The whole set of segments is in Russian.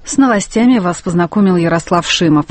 С новостями вас познакомил Ярослав Шимов.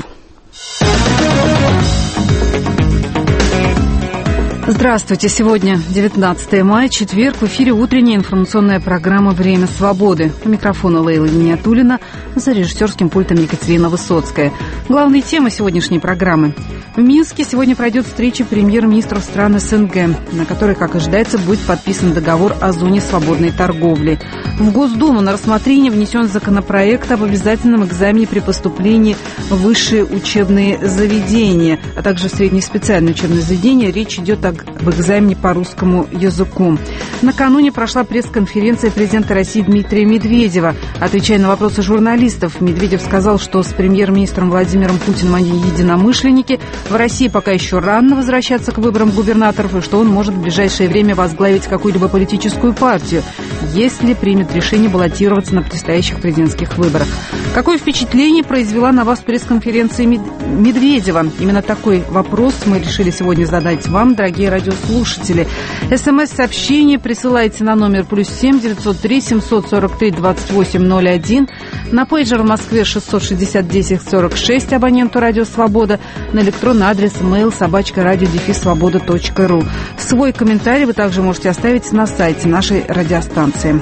Здравствуйте. Сегодня 19 мая, четверг. В эфире утренняя информационная программа «Время свободы». У микрофона Лейла Вениатуллина, за режиссерским пультом Екатерина Высоцкая. Главные темы сегодняшней программы. В Минске сегодня пройдет встреча премьер-министров стран СНГ, на которой, как ожидается, будет подписан договор о зоне свободной торговли. В Госдуму на рассмотрение внесен законопроект об обязательном экзамене при поступлении в высшие учебные заведения, а также в средние специальные учебные заведения. Речь идет об экзамене по русскому языку. Накануне прошла пресс-конференция президента России Дмитрия Медведева. Отвечая на вопросы журналистов, Медведев сказал, что с премьер-министром Владимиром Путиным они единомышленники. В России пока еще рано возвращаться к выборам губернаторов, и что он может в ближайшее время возглавить какую-либо политическую партию, если примет решение баллотироваться на предстоящих президентских выборах. Какое впечатление произвела на вас пресс-конференция Медведева? Именно такой вопрос мы решили сегодня задать вам, дорогие радиослушатели. СМС-сообщение присылайте на номер +7 903 743 2801. На пейджер в Москве 660 10 46 абоненту «Радио Свобода». На электронный адрес mail@radio-svoboda.ru. Свой комментарий вы также можете оставить на сайте нашей радиостанции.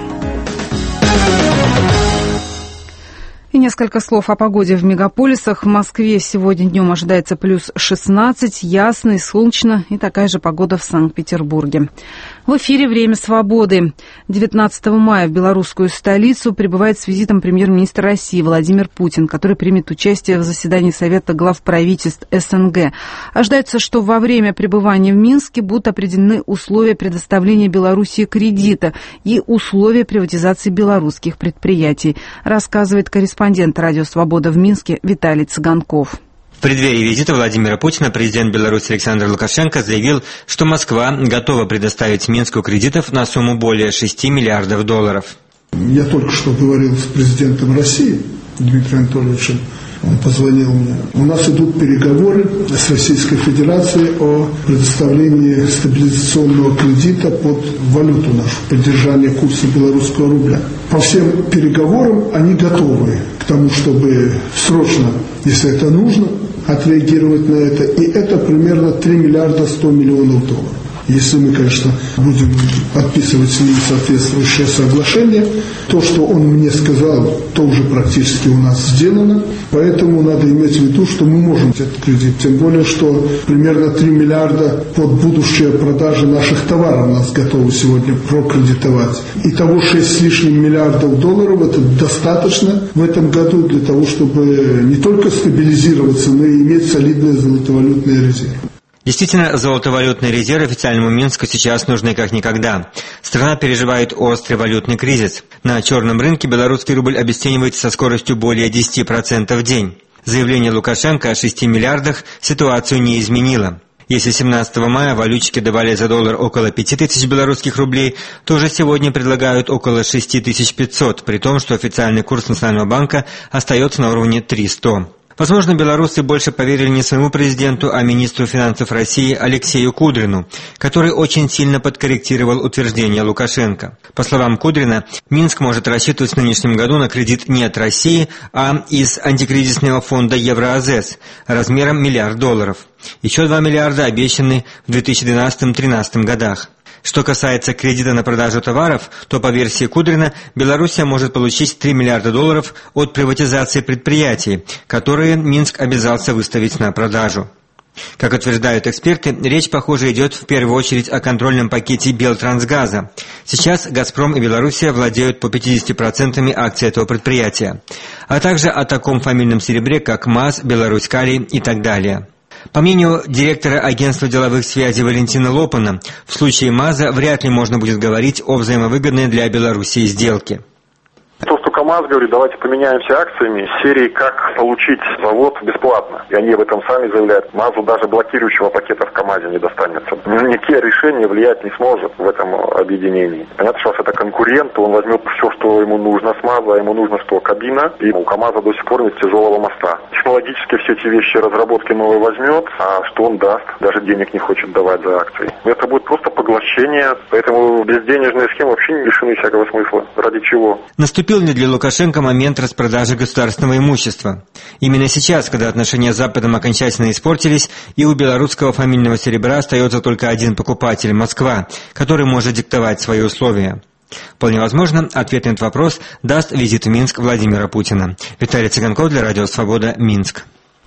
И несколько слов о погоде в мегаполисах. В Москве сегодня днем ожидается +16, ясно и солнечно, и такая же погода в Санкт-Петербурге. В эфире «Время свободы». 19 мая в белорусскую столицу прибывает с визитом премьер-министр России Владимир Путин, который примет участие в заседании Совета глав правительств СНГ. Ожидается, что во время пребывания в Минске будут определены условия предоставления Белоруссии кредита и условия приватизации белорусских предприятий, рассказывает корреспондент «Радио Свобода» в Минске Виталий Цыганков. В преддверии визита Владимира Путина президент Беларуси Александр Лукашенко заявил, что Москва готова предоставить Минску кредитов на сумму более $6 миллиардов. Я только что говорил с президентом России Дмитрием Анатольевичем. Он позвонил мне. У нас идут переговоры с Российской Федерацией о предоставлении стабилизационного кредита под валюту нашу, поддержание курса белорусского рубля. По всем переговорам они готовы к тому, чтобы срочно, если это нужно, отреагировать на это. И это примерно $3 миллиарда 100 миллионов. Если мы, конечно, будем подписывать с ним соответствующее соглашение, то, что он мне сказал, то уже практически у нас сделано. Поэтому надо иметь в виду, что мы можем этот кредит. Тем более, что примерно 3 миллиарда под будущие продажи наших товаров нас готовы сегодня прокредитовать. Итого 6 с лишним миллиардов долларов – это достаточно в этом году для того, чтобы не только стабилизироваться, но и иметь солидные золотовалютные резервы. Действительно, золотовалютные резервы официальному Минску сейчас нужны как никогда. Страна переживает острый валютный кризис. На черном рынке белорусский рубль обесценивается со скоростью более 10% в день. Заявление Лукашенко о 6 миллиардах ситуацию не изменило. Если 17 мая валютчики давали за доллар около 5000 белорусских рублей, то уже сегодня предлагают около 6500, при том, что официальный курс Национального банка остается на уровне 3.100. Возможно, белорусы больше поверили не своему президенту, а министру финансов России Алексею Кудрину, который очень сильно подкорректировал утверждение Лукашенко. По словам Кудрина, Минск может рассчитывать в нынешнем году на кредит не от России, а из антикризисного фонда Евроазес размером $1 миллиард. Еще 2 миллиарда обещаны в 2012-2013 годах. Что касается кредита на продажу товаров, то по версии Кудрина Белоруссия может получить $3 миллиарда от приватизации предприятий, которые Минск обязался выставить на продажу. Как утверждают эксперты, речь, похоже, идет в первую очередь о контрольном пакете Белтрансгаза. Сейчас «Газпром» и Белоруссия владеют по 50% акций этого предприятия, а также о таком фамильном серебре, как МАЗ, Беларусь-Калий и так далее. По мнению директора агентства деловых связей Валентина Лопана, в случае МАЗа вряд ли можно будет говорить о взаимовыгодной для Белоруссии сделке. КамАЗ говорит, давайте поменяемся акциями серии «Как получить завод бесплатно». И они об этом сами заявляют. МАЗу даже блокирующего пакета в КамАЗе не достанется. Никакие решения влиять не сможет в этом объединении. Понятно, что это конкурент, он возьмет все, что ему нужно с МАЗа, а ему нужно что? Кабина. И у КамАЗа до сих пор нет тяжелого моста. Технологически все эти вещи разработки новые возьмет, а что он даст? Даже денег не хочет давать за акции. Это будет просто поглощение, поэтому безденежные схемы вообще не лишены всякого смысла. Ради чего? Наступил наступил ли для Лукашенко момент распродажи государственного имущества? Именно сейчас, когда отношения с Западом окончательно испортились, и у белорусского фамильного серебра остается только один покупатель – Москва, который может диктовать свои условия. Вполне возможно, ответ на этот вопрос даст визит в Минск Владимира Путина. Виталий Цыганков для Радио Свобода, Минск.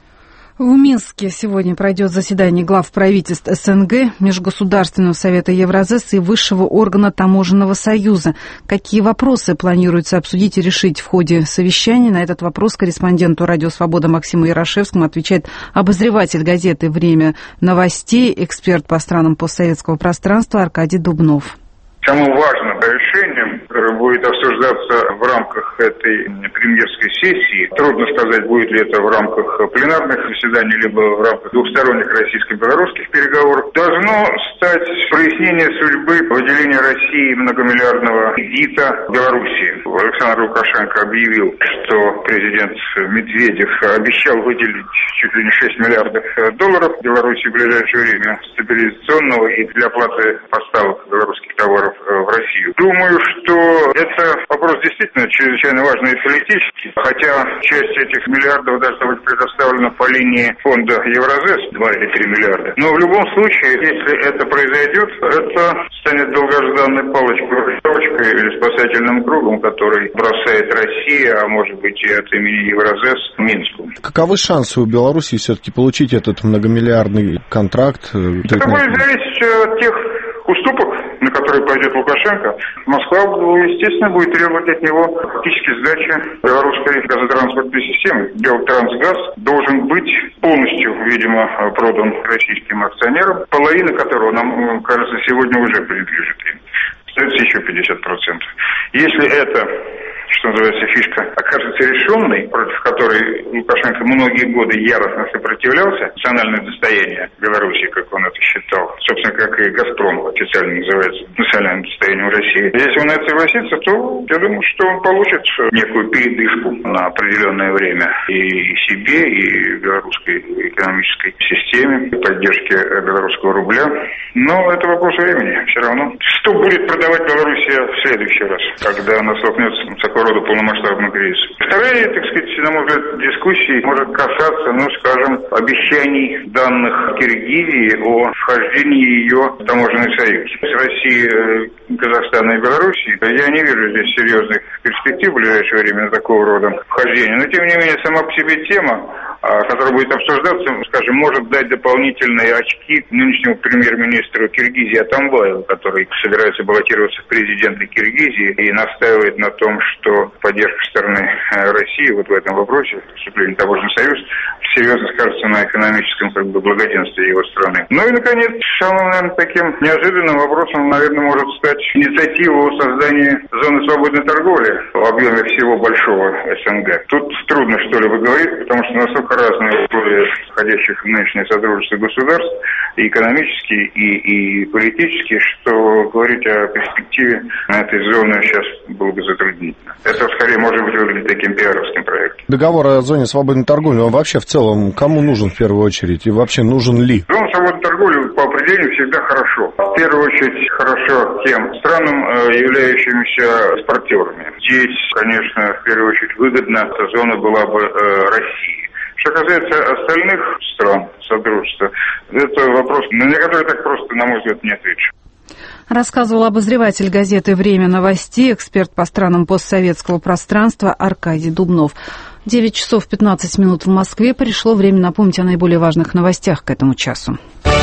В Минске сегодня пройдет заседание глав правительств СНГ, Межгосударственного совета Евразес и высшего органа Таможенного союза. Какие вопросы планируется обсудить и решить в ходе совещания? На этот вопрос корреспонденту Радио Свобода Максиму Ярошевскому отвечает обозреватель газеты «Время новостей», эксперт по странам постсоветского пространства Аркадий Дубнов. Самым важным решением, которое будет обсуждаться в рамках этой премьерской сессии, трудно сказать, будет ли это в рамках пленарных заседаний, либо в рамках двухсторонних российско-белорусских переговоров, должно стать прояснение судьбы выделения России многомиллиардного кредита Белоруссии. Александр Лукашенко объявил, что президент Медведев обещал выделить чуть ли не 6 миллиардов долларов Беларуси в ближайшее время стабилизационного и для оплаты поставок белорусских товаров в Россию. Думаю, что это вопрос действительно чрезвычайно важный и политический, хотя часть этих миллиардов должна быть предоставлена по линии фонда Евразес, 2 или 3 миллиарда. Но в любом случае, если это произойдет, это станет долгожданной палочкой или спасательным кругом, который бросает Россия, а может быть и от имени Евразес, Минску. Каковы шансы у Беларуси все-таки получить этот многомиллиардный контракт? Это будет зависеть от тех уступок, на которые пойдет Лукашенко. Москва, естественно, будет требовать от него фактически сдачи белорусской газотранспортной системы. Белтрансгаз должен быть полностью, видимо, продан российским акционерам, половина которого, нам кажется, сегодня уже принадлежит им. Остается еще 50%. Если это, что называется, фишка, окажется решенной, против которой Лукашенко многие годы яростно сопротивлялся, национальное достояние Беларуси, как он это считал, собственно, как и «Газпром» официально называется национальным достоянием России. Если он на это согласится, то я думаю, что он получит некую передышку на определенное время и себе, и белорусской экономической системе, и поддержке белорусского рубля. Но это вопрос времени все равно. Что будет продавать Белоруссия в следующий раз, когда она столкнется с такого рода полномасштабным кризисом? Вторая, так сказать, на мой взгляд, дискуссии может касаться, скажем, обещаний данных Киргизии о вхождении ее в таможенный союз. С Россией, Казахстана и Белоруссии я не вижу здесь серьезных перспектив в ближайшее время на такого рода вхождения. Но, тем не менее, сама по себе тема, которая будет обсуждаться, скажем, может дать дополнительные очки нынешнему премьер-министру Киргизии Атамбаеву, который собирается баллотироваться в президенты Киргизии и настаивает на том, что поддержка стороны России вот в этом вопросе, вступление в таможенный союз, серьезно скажется на экономическом благоденствии его страны. Ну и, наконец, самым, наверное, таким неожиданным вопросом, наверное, может стать инициатива о создании зоны свободной торговли в объеме всего большого СНГ. Тут трудно что-либо говорить, потому что настолько разные условия входящих в нынешнее содружество государств, и экономические, и политические, что говорить о перспективе этой зоны сейчас было бы затруднительно. Это скорее может быть выглядеть таким пиаровским проектом. Договор о зоне свободной торговли, он вообще в целом кому нужен в первую очередь и вообще нужен ли? Зона свободной торговли по определению всегда хорошо. В первую очередь хорошо тем странам, являющимися экспортерами. Здесь, конечно, в первую очередь выгодно, эта зона была бы России. Что касается остальных стран Содружества, это вопрос, на который так просто, на мой взгляд, не ответишь. Рассказывал обозреватель газеты «Время новостей», эксперт по странам постсоветского пространства Аркадий Дубнов. 9 часов 15 минут в Москве. Пришло время напомнить о наиболее важных новостях к этому часу.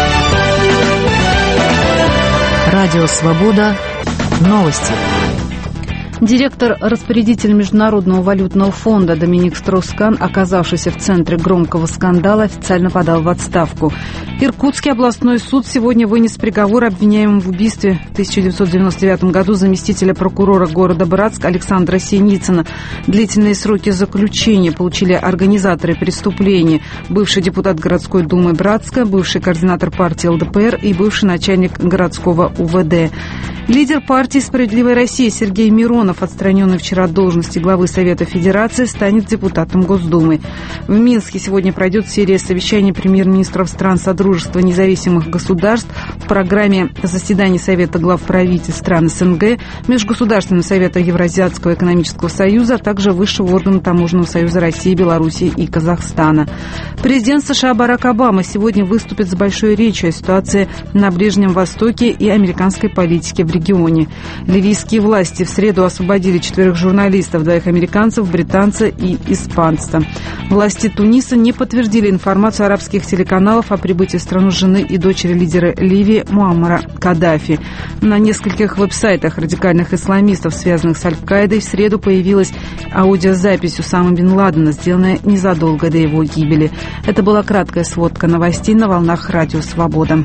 Радио «Свобода». Новости. Директор-распорядитель Международного валютного фонда Доминик Строс-Кан, оказавшийся в центре громкого скандала, официально подал в отставку. Иркутский областной суд сегодня вынес приговор обвиняемому в убийстве в 1999 году заместителя прокурора города Братск Александра Синицына. Длительные сроки заключения получили организаторы преступления: бывший депутат городской думы Братска, бывший координатор партии ЛДПР и бывший начальник городского УВД. Лидер партии «Справедливая Россия» Сергей Миронов Симеонов, отстраненный вчера от должности главы Совета Федерации, станет депутатом Госдумы. В Минске сегодня пройдет серия совещаний премьер-министров стран Содружества независимых государств в программе заседаний Совета глав правительств стран СНГ, Межгосударственного совета Евразиатского экономического союза, а также Высшего органа Таможенного союза России, Белоруссии и Казахстана. Президент США Барак Обама сегодня выступит с большой речью о ситуации на Ближнем Востоке и американской политике в регионе. Ливийские власти в среду освободили 4 журналистов, 2 американцев, британца и испанца. Власти Туниса не подтвердили информацию арабских телеканалов о прибытии в страну жены и дочери лидера Ливии Муаммара Каддафи. На нескольких веб-сайтах радикальных исламистов, связанных с Аль-Каидой, в среду появилась аудиозапись Усамы бен Ладена, сделанная незадолго до его гибели. Это была краткая сводка новостей на волнах Радио Свобода.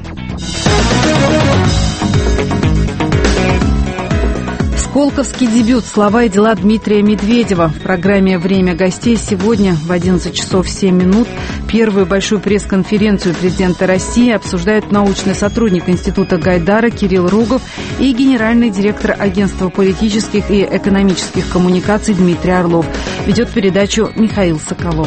Сколковский дебют. Слова и дела Дмитрия Медведева. В программе «Время гостей» сегодня в 11 часов 7 минут первую большую пресс-конференцию президента России обсуждают научный сотрудник Института Гайдара Кирилл Рогов и генеральный директор Агентства политических и экономических коммуникаций Дмитрий Орлов. Ведет передачу Михаил Соколов.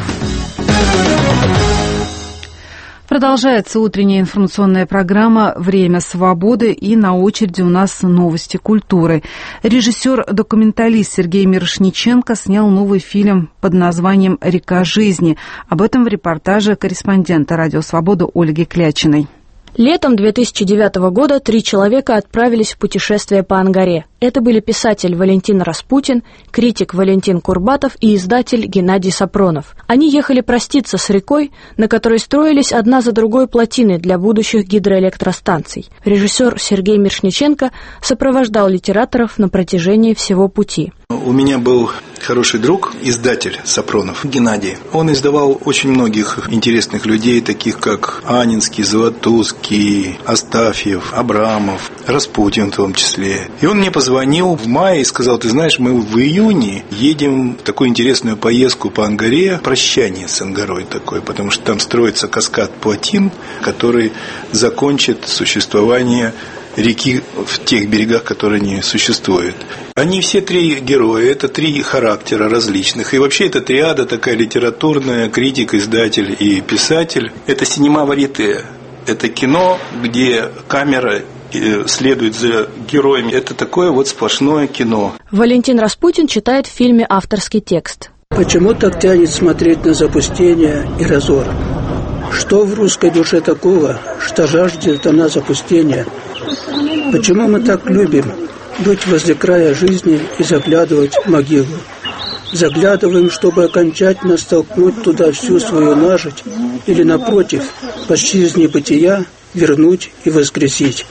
Продолжается утренняя информационная программа «Время свободы», и на очереди у нас новости культуры. Режиссер-документалист Сергей Мирошниченко снял новый фильм под названием «Река жизни». Об этом в репортаже корреспондента «Радио Свобода» Ольги Клячиной. Летом 2009 года 3 человека отправились в путешествие по Ангаре. Это были писатель Валентин Распутин, критик Валентин Курбатов и издатель Геннадий Сапронов. Они ехали проститься с рекой, на которой строились одна за другой плотины для будущих гидроэлектростанций. Режиссер Сергей Мирошниченко сопровождал литераторов на протяжении всего пути. У меня был хороший друг, издатель Сапронов, Геннадий. Он издавал очень многих интересных людей, таких как Анинский, Золотузский, Астафьев, Абрамов, Распутин в том числе. И он мне позвонил в мае и сказал: ты знаешь, мы в июне едем в такую интересную поездку по Ангаре, прощание с Ангарой такое, потому что там строится каскад плотин, который закончит существование реки в тех берегах, которые не существуют. Они все 3 героя, это 3 характера различных. И вообще это триада такая литературная: критик, издатель и писатель. Это синема варьете. Это кино, где камера следует за героями. Это такое вот сплошное кино. Валентин Распутин читает в фильме авторский текст. Почему так тянет смотреть на запустение и разор? Что в русской душе такого, что жаждет она запустения? Почему мы так любим быть возле края жизни и заглядывать в могилу? Заглядываем, чтобы окончательно столкнуть туда всю свою нажить, или, напротив, почти из небытия вернуть и воскресить.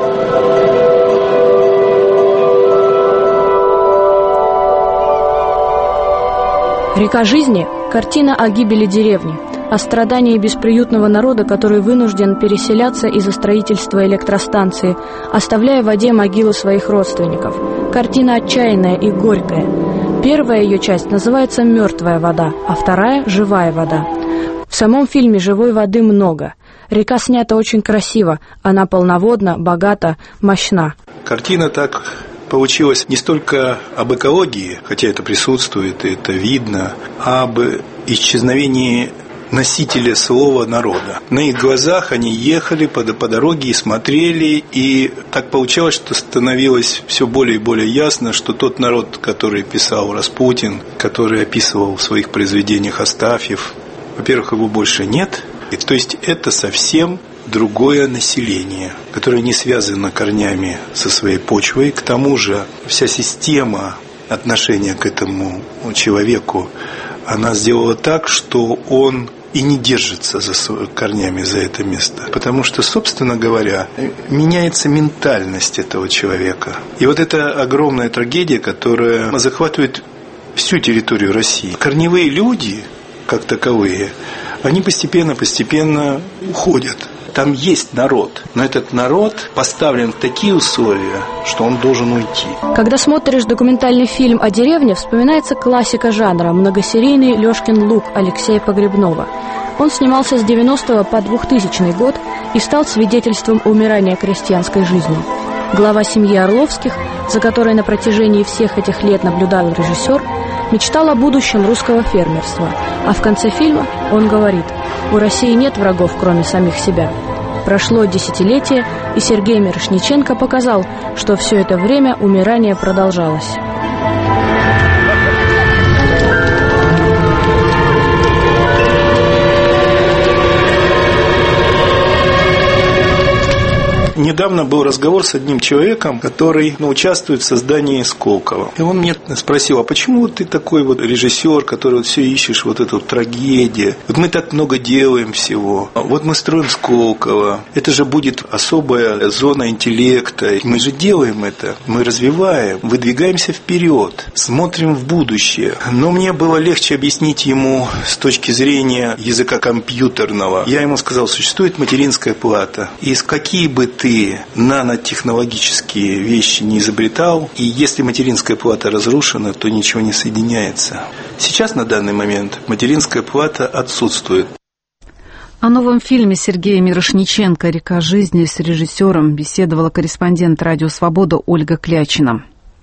«Река жизни» – картина о гибели деревни, о страдании бесприютного народа, который вынужден переселяться из-за строительства электростанции, оставляя в воде могилы своих родственников. Картина отчаянная и горькая. Первая ее часть называется «Мертвая вода», а вторая – «Живая вода». В самом фильме живой воды много. Река снята очень красиво, она полноводна, богата, мощна. Картина так получилась не столько об экологии, хотя это присутствует, и это видно, а об исчезновении носителя слова народа. На их глазах они ехали по дороге и смотрели, и так получалось, что становилось все более и более ясно, что тот народ, который писал Распутин, который описывал в своих произведениях Астафьев, во-первых, его больше нет, и то есть это совсем другое население, которое не связано корнями со своей почвой. К тому же вся система отношения к этому человеку, она сделала так, что он и не держится за корнями за это место. Потому что, собственно говоря, меняется ментальность этого человека. И вот это огромная трагедия, которая захватывает всю территорию России. Корневые люди, как таковые, они постепенно уходят. Там есть народ, но этот народ поставлен в такие условия, что он должен уйти. Когда смотришь документальный фильм о деревне, вспоминается классика жанра, многосерийный «Лёшкин луг» Алексея Погребнова. Он снимался с 90 по 2000 год и стал свидетельством умирания крестьянской жизни. Глава семьи Орловских за которой на протяжении всех этих лет наблюдал режиссер, мечтал о будущем русского фермерства. А в конце фильма он говорит: «У России нет врагов, кроме самих себя». Прошло десятилетие, и Сергей Мирошниченко показал, что все это время умирание продолжалось. Недавно был разговор с одним человеком, который участвует в создании Сколково. И он мне спросил: а почему ты такой вот режиссер, который все ищешь, вот эту трагедию? Вот мы так много делаем всего. Вот мы строим Сколково. Это же будет особая зона интеллекта. Мы же делаем это. Мы развиваем, выдвигаемся вперед, смотрим в будущее. Но мне было легче объяснить ему с точки зрения языка компьютерного. Я ему сказал: существует материнская плата. И какие бы ты нанотехнологические вещи не изобретал, и если материнская плата разрушена, то ничего не соединяется. Сейчас на данный момент материнская плата отсутствует. О новом фильме Сергея Мирошниченко «Река жизни» с режиссером беседовала корреспондент «Радио Свобода» Ольга Клячина.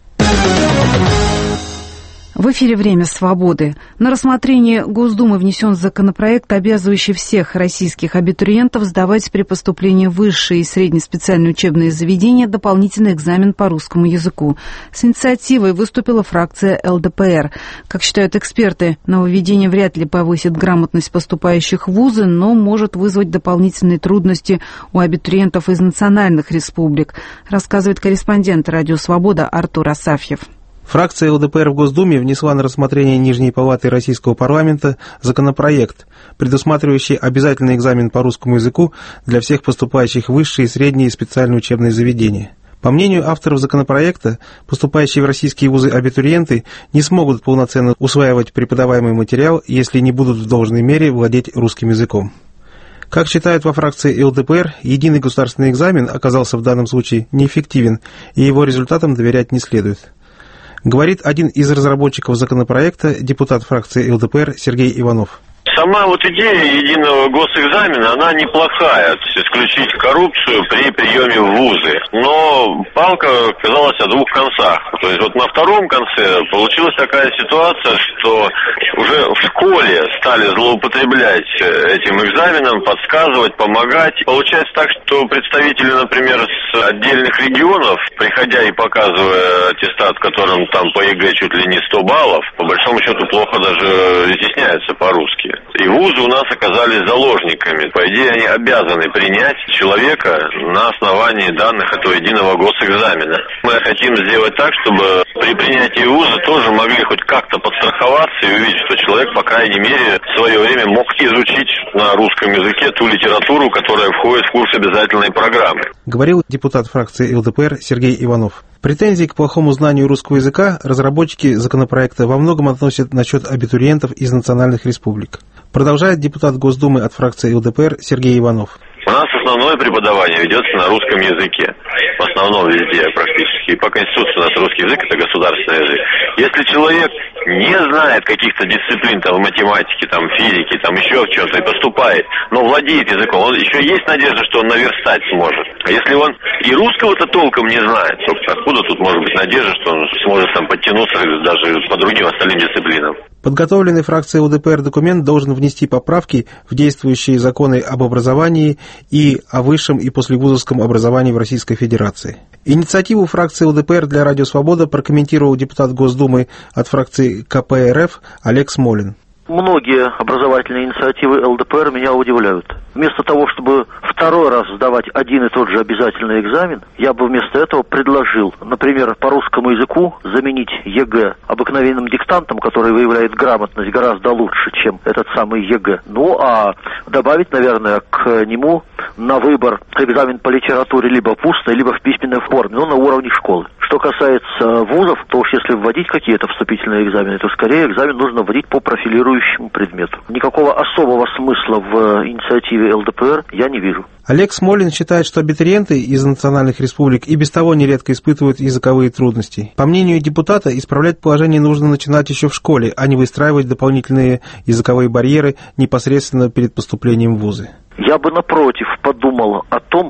В эфире «Время свободы». На рассмотрение Госдумы внесен законопроект, обязывающий всех российских абитуриентов сдавать при поступлении в высшие и средние специальные учебные заведения дополнительный экзамен по русскому языку. С инициативой выступила фракция ЛДПР. Как считают эксперты, нововведение вряд ли повысит грамотность поступающих в вузы, но может вызвать дополнительные трудности у абитуриентов из национальных республик, рассказывает корреспондент «Радио Свобода» Артур Асафьев. Фракция ЛДПР в Госдуме внесла на рассмотрение Нижней палаты Российского парламента законопроект, предусматривающий обязательный экзамен по русскому языку для всех поступающих в высшие, средние и специальные учебные заведения. По мнению авторов законопроекта, поступающие в российские вузы абитуриенты не смогут полноценно усваивать преподаваемый материал, если не будут в должной мере владеть русским языком. Как считают во фракции ЛДПР, единый государственный экзамен оказался в данном случае неэффективен, и его результатам доверять не следует. Говорит один из разработчиков законопроекта, депутат фракции ЛДПР Сергей Иванов. Сама идея единого госэкзамена, она неплохая, то есть исключить коррупцию при приеме в вузы. Но палка оказалась о двух концах. То есть на втором конце получилась такая ситуация, что уже в школе стали злоупотреблять этим экзаменом, подсказывать, помогать. Получается так, что представители, например, с отдельных регионов, приходя и показывая аттестат, в котором там по ЕГЭ чуть ли не 100 баллов, по большому счету плохо даже изъясняются по-русски. И вузы у нас оказались заложниками. По идее, они обязаны принять человека на основании данных этого единого госэкзамена. Мы хотим сделать так, чтобы при принятии вуза тоже могли хоть как-то подстраховаться и увидеть, что человек, по крайней мере, в свое время мог изучить на русском языке ту литературу, которая входит в курс обязательной программы. Говорил депутат фракции ЛДПР Сергей Иванов. Претензии к плохому знанию русского языка разработчики законопроекта во многом относят на счет абитуриентов из национальных республик. Продолжает депутат Госдумы от фракции ЛДПР Сергей Иванов. У нас основное преподавание ведется на русском языке. В основном везде практически. И по Конституции у нас русский язык – это государственный язык. Если человек не знает каких-то дисциплин, там, математики, там, физики, там, еще в чем-то, и поступает, но владеет языком, еще есть надежда, что он наверстать сможет. А если он и русского-то толком не знает, то откуда тут может быть надежда, что он сможет там подтянуться даже по другим остальным дисциплинам? Подготовленный фракцией ЛДПР документ должен внести поправки в действующие законы об образовании и о высшем и послевузовском образовании в Российской Федерации. Инициативу фракции ЛДПР для «Радио Свобода» прокомментировал депутат Госдумы от фракции КПРФ Олег Смолин. Многие образовательные инициативы ЛДПР меня удивляют. Вместо того, чтобы второй раз сдавать один и тот же обязательный экзамен, я бы вместо этого предложил, например, по русскому языку заменить ЕГЭ обыкновенным диктантом, который выявляет грамотность гораздо лучше, чем этот самый ЕГЭ. Ну, а добавить, наверное, к нему на выбор экзамен по литературе либо в устной, либо в письменной форме, но на уровне школы. Что касается вузов, то уж если вводить какие-то вступительные экзамены, то скорее экзамен нужно вводить по профилирующему предмету. Никакого особого смысла в инициативе ЛДПР я не вижу. Олег Смолин считает, что абитуриенты из национальных республик и без того нередко испытывают языковые трудности. По мнению депутата, исправлять положение нужно начинать еще в школе, а не выстраивать дополнительные языковые барьеры непосредственно перед поступлением в вузы. Я бы, напротив, подумал о том,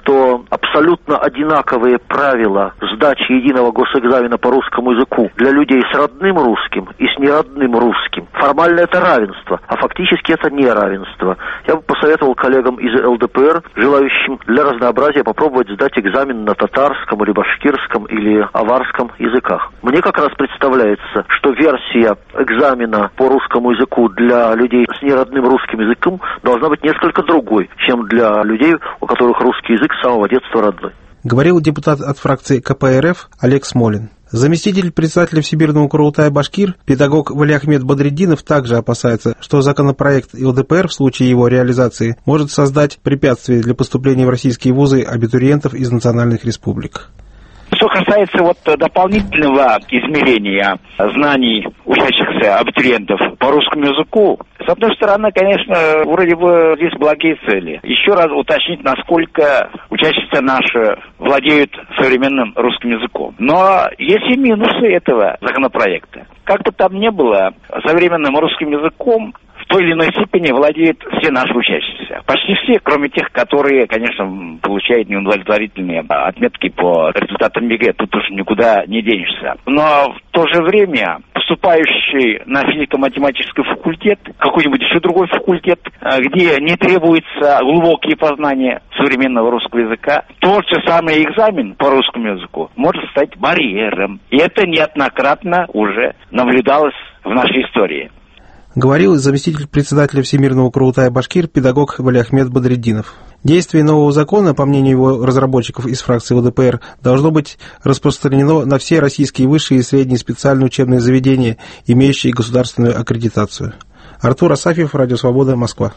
что абсолютно одинаковые правила сдачи единого госэкзамена по русскому языку для людей с родным русским и с неродным русским. Формально это равенство, а фактически это неравенство. Я бы посоветовал коллегам из ЛДПР, желающим для разнообразия попробовать сдать экзамен на татарском или башкирском или аварском языках. Мне как раз представляется, что версия экзамена по русскому языку для людей с неродным русским языком должна быть несколько другой, чем для людей, у которых русский язык с самого детства родной. Говорил депутат от фракции КПРФ Олег Смолин. Заместитель председателя Всемирного Курултая Башкир, педагог Валиахмед Бадретдинов, также опасается, что законопроект ЛДПР в случае его реализации может создать препятствия для поступления в российские вузы абитуриентов из национальных республик. Что касается дополнительного измерения знаний учащихся абитуриентов по русскому языку, с одной стороны, конечно, вроде бы здесь благие цели. Еще раз уточнить, насколько учащиеся наши владеют современным русским языком. Но есть и минусы этого законопроекта. Как бы там ни было, современным русским языком в той или иной степени владеют все наши учащиеся. Почти все, кроме тех, которые, конечно, получают неудовлетворительные отметки по результатам ЕГЭ. Тут уж никуда не денешься. Но в то же время поступающий на физико-математический факультет, какой-нибудь еще другой факультет, где не требуются глубокие познания современного русского языка, тот же самый экзамен по русскому языку может стать барьером. И это неоднократно уже наблюдалось в нашей истории. Говорил заместитель председателя Всемирного Курултая Башкир, педагог Валиахмед Бадретдинов. Действие нового закона, по мнению его разработчиков из фракции ЛДПР, должно быть распространено на все российские высшие и средние специальные учебные заведения, имеющие государственную аккредитацию. Артур Асафьев, Радио Свобода, Москва.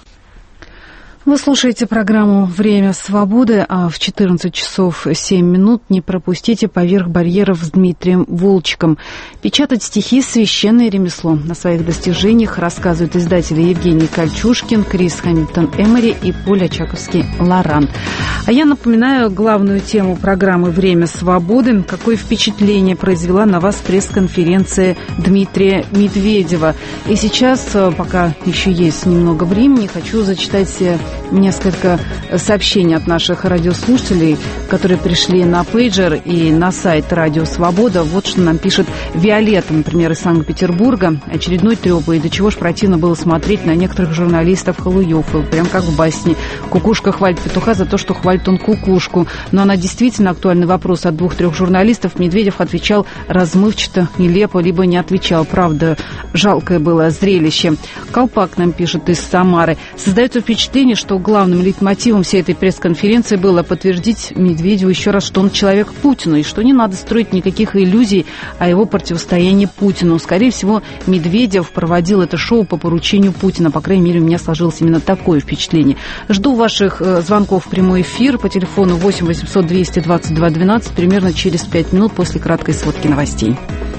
Вы слушаете программу «Время свободы», а в 14 часов 7 минут не пропустите «Поверх барьеров» с Дмитрием Волчиком. Печатать стихи – священное ремесло. О своих достижениях рассказывают издатели Евгений Кольчушкин, Крис Хэмилтон-Эмори и Поль Очаковский-Лоран. А я напоминаю главную тему программы «Время свободы». Какое впечатление произвела на вас пресс-конференция Дмитрия Медведева? И сейчас, пока еще есть немного времени, хочу зачитать несколько сообщений от наших радиослушателей, которые пришли на пейджер и на сайт «Радио Свобода». Вот что нам пишет Виолетта, например, из Санкт-Петербурга. Очередной трёпа, и до чего ж противно было смотреть на некоторых журналистов-халуёвых, прям как в басне. Кукушка хвалит петуха за то, что хвалит он кукушку. Но она действительно актуальный вопрос. От 2-3 журналистов Медведев отвечал размывчато, нелепо, либо не отвечал. Правда, жалкое было зрелище. Колпак нам пишет из Самары. Создается впечатление, что главным лейтмотивом всей этой пресс-конференции было подтвердить Медведеву еще раз, что он человек Путина, и что не надо строить никаких иллюзий о его противостоянии Путину. Скорее всего, Медведев проводил это шоу по поручению Путина. По крайней мере, у меня сложилось именно такое впечатление. Жду ваших звонков в прямой эфир по телефону 8 800 222 12 примерно через 5 минут после краткой сводки новостей.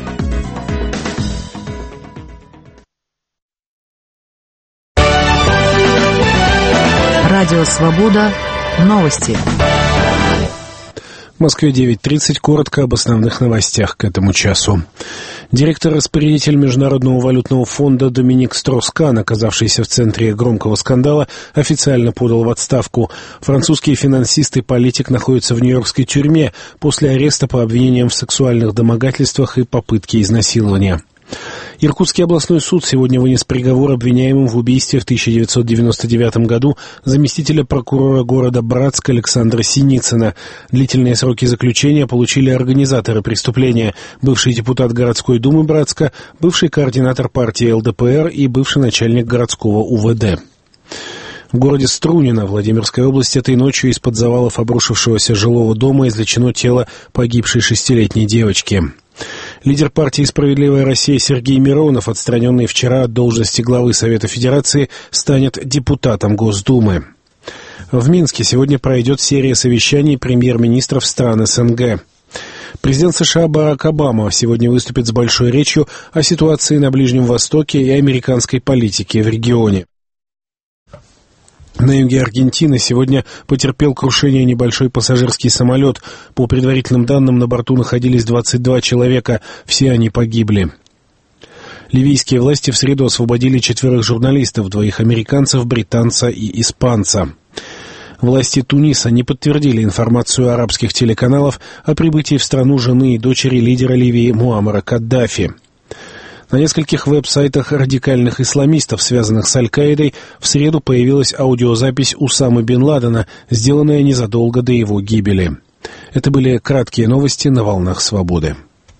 Радио «Свобода». Новости. В Москве 9:30. Коротко об основных новостях к этому часу. Директор-распорядитель Международного валютного фонда Доминик Строс-Кан, оказавшийся в центре громкого скандала, официально подал в отставку. Французский финансист и политик находится в нью-йоркской тюрьме после ареста по обвинениям в сексуальных домогательствах и попытке изнасилования. Иркутский областной суд сегодня вынес приговор обвиняемым в убийстве в 1999 году заместителя прокурора города Братск Александра Синицына. Длительные сроки заключения получили организаторы преступления: бывший депутат городской думы Братска, бывший координатор партии ЛДПР и бывший начальник городского УВД. В городе Струнино Владимирской области этой ночью из-под завалов обрушившегося жилого дома извлечено тело погибшей 6-летней девочки. Лидер партии «Справедливая Россия» Сергей Миронов, отстраненный вчера от должности главы Совета Федерации, станет депутатом Госдумы. В Минске сегодня пройдет серия совещаний премьер-министров стран СНГ. Президент США Барак Обама сегодня выступит с большой речью о ситуации на Ближнем Востоке и американской политике в регионе. На юге Аргентины сегодня потерпел крушение небольшой пассажирский самолет. По предварительным данным, на борту находились 22 человека, все они погибли. Ливийские власти в среду освободили 4 журналистов, 2 американцев, британца и испанца. Власти Туниса не подтвердили информацию арабских телеканалов о прибытии в страну жены и дочери лидера Ливии Муаммара Каддафи. На нескольких веб-сайтах радикальных исламистов, связанных с Аль-Каидой, в среду появилась аудиозапись Усамы бен Ладена, сделанная незадолго до его гибели. Это были краткие новости на волнах свободы.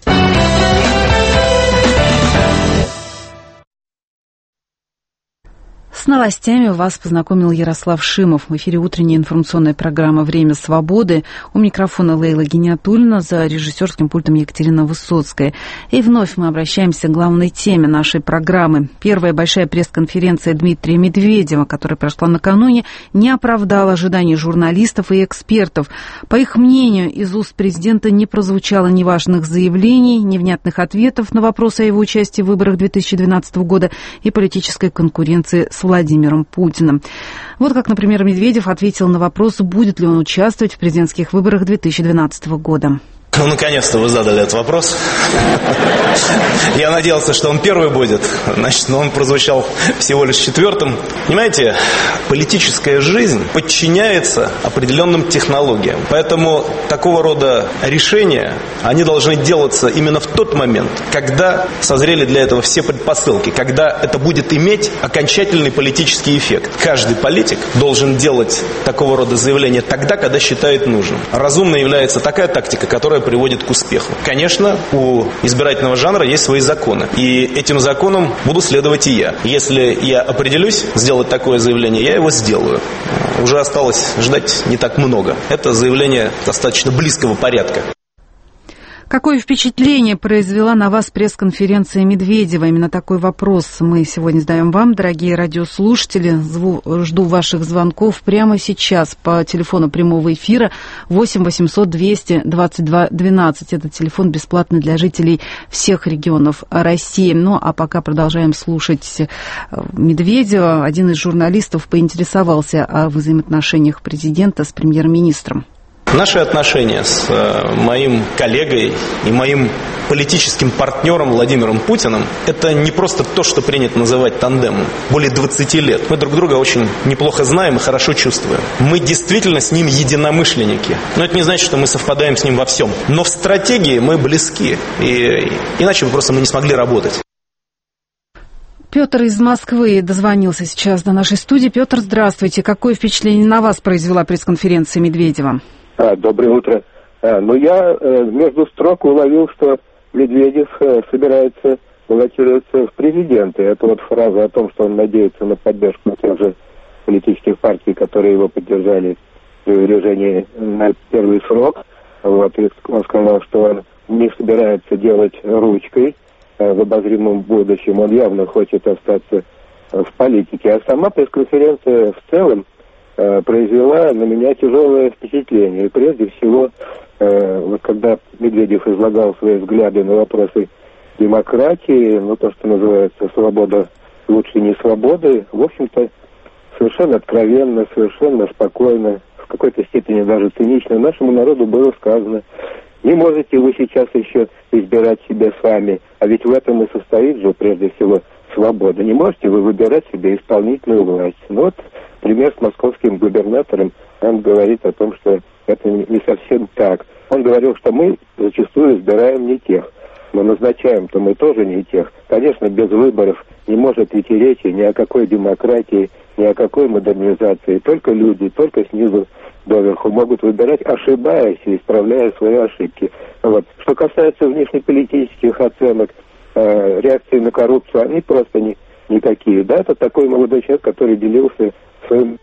С новостями вас познакомил Ярослав Шимов. В эфире утренняя информационная программа «Время свободы». У микрофона Лейла Гиниатуллина, за режиссерским пультом Екатерина Высоцкая. И вновь мы обращаемся к главной теме нашей программы. Первая большая пресс-конференция Дмитрия Медведева, которая прошла накануне, не оправдала ожиданий журналистов и экспертов. По их мнению, из уст президента не прозвучало ни важных заявлений, ни внятных ответов на вопросы о его участии в выборах 2012 года и политической конкуренции с Владимиром Путиным. Вот как, например, Медведев ответил на вопрос, будет ли он участвовать в президентских выборах 2012 года. Ну, наконец-то вы задали этот вопрос. Я надеялся, что он первый будет, значит, но он прозвучал всего лишь четвертым. Понимаете, политическая жизнь подчиняется определенным технологиям. Поэтому такого рода решения, они должны делаться именно в тот момент, когда созрели для этого все предпосылки, когда это будет иметь окончательный политический эффект. Каждый политик должен делать такого рода заявления тогда, когда считает нужным. Разумной является такая тактика, которая приводит к успеху. Конечно, у избирательного жанра есть свои законы. И этим законам буду следовать и я. Если я определюсь сделать такое заявление, я его сделаю. Уже осталось ждать не так много. Это заявление достаточно близкого порядка. Какое впечатление произвела на вас пресс-конференция Медведева? Именно такой вопрос мы сегодня задаем вам, дорогие радиослушатели. Жду ваших звонков прямо сейчас по телефону прямого эфира 8 800 200 22 12. Это телефон бесплатный для жителей всех регионов России. Ну, а пока продолжаем слушать Медведева. Один из журналистов поинтересовался о взаимоотношениях президента с премьер-министром. Наши отношения с моим коллегой и моим политическим партнером Владимиром Путиным – это не просто то, что принято называть тандемом. Более 20 лет. Мы друг друга очень неплохо знаем и хорошо чувствуем. Мы действительно с ним единомышленники. Но это не значит, что мы совпадаем с ним во всем. Но в стратегии мы близки. И иначе бы просто мы не смогли работать. Петр из Москвы дозвонился сейчас до нашей студии. Петр, здравствуйте. Какое впечатление на вас произвела пресс-конференция Медведева? Доброе утро. Я между строк уловил, что Медведев собирается баллотироваться в президенты. Это вот фраза о том, что он надеется на поддержку тех же политических партий, которые его поддержали при выдвижении на первый срок. Вот, и он сказал, что он не собирается делать ручкой в обозримом будущем. Он явно хочет остаться в политике. А сама пресс-конференция в целом произвела на меня тяжелое впечатление. И прежде всего, вот когда Медведев излагал свои взгляды на вопросы демократии, то, что называется свобода лучше не свободы, в общем-то, совершенно откровенно, совершенно спокойно, в какой-то степени даже цинично нашему народу было сказано: не можете вы сейчас еще избирать себе сами, а ведь в этом и состоит же прежде всего свобода. Не можете вы выбирать себе исполнительную власть. Вот пример с московским губернатором, он говорит о том, что это не совсем так. Он говорил, что мы зачастую избираем не тех, но назначаем-то мы тоже не тех. Конечно, без выборов не может идти речи ни о какой демократии, ни о какой модернизации. Только люди, только снизу доверху могут выбирать, ошибаясь и исправляя свои ошибки. Вот. Что касается внешнеполитических оценок, реакции на коррупцию, они просто никакие. Да, это такой молодой человек, который делился своим...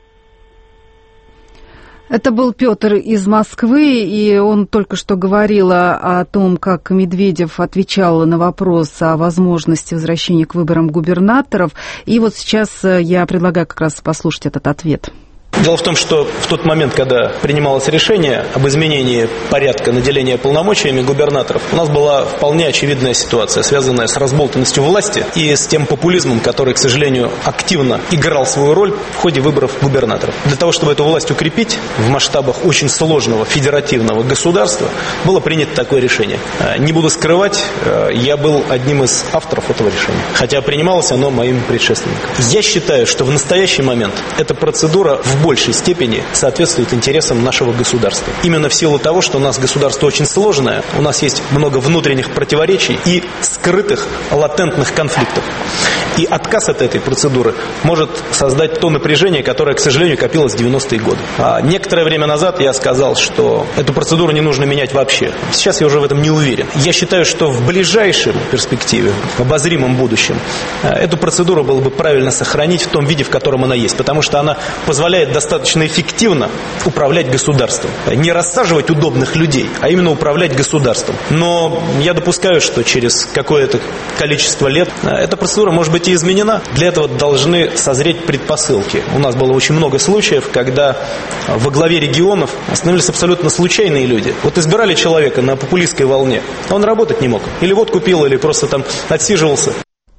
Это был Петр из Москвы, и он только что говорил о том, как Медведев отвечал на вопрос о возможности возвращения к выборам губернаторов. И вот сейчас я предлагаю как раз послушать этот ответ. Дело в том, что в тот момент, когда принималось решение об изменении порядка наделения полномочиями губернаторов, у нас была вполне очевидная ситуация, связанная с разболтанностью власти и с тем популизмом, который, к сожалению, активно играл свою роль в ходе выборов губернаторов. Для того, чтобы эту власть укрепить в масштабах очень сложного федеративного государства, было принято такое решение. Не буду скрывать, я был одним из авторов этого решения, хотя принималось оно моим предшественником. Я считаю, что в настоящий момент эта процедура в большей степени соответствует интересам нашего государства. Именно в силу того, что у нас государство очень сложное, у нас есть много внутренних противоречий и скрытых латентных конфликтов. И отказ от этой процедуры может создать то напряжение, которое, к сожалению, копилось в 90-е годы. А некоторое время назад я сказал, что эту процедуру не нужно менять вообще. Сейчас я уже в этом не уверен. Я считаю, что в ближайшем перспективе, в обозримом будущем, эту процедуру было бы правильно сохранить в том виде, в котором она есть. Потому что она позволяет достаточно эффективно управлять государством. Не рассаживать удобных людей, а именно управлять государством. Но я допускаю, что через какое-то количество лет эта процедура может быть и изменена. Для этого должны созреть предпосылки. У нас было очень много случаев, когда во главе регионов становились абсолютно случайные люди. Вот избирали человека на популистской волне, а он работать не мог. Или водку пил, или просто там отсиживался.